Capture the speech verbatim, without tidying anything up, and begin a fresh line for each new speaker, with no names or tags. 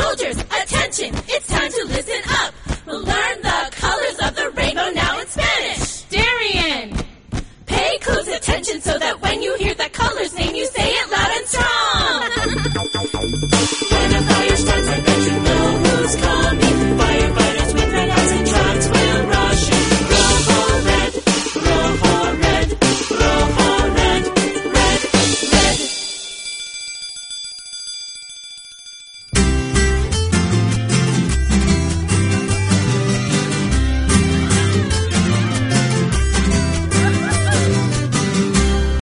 Soldiers, attention, it's time to listen up. We'll learn the colors of the rainbow now in Spanish.
Darian!
Pay close attention so that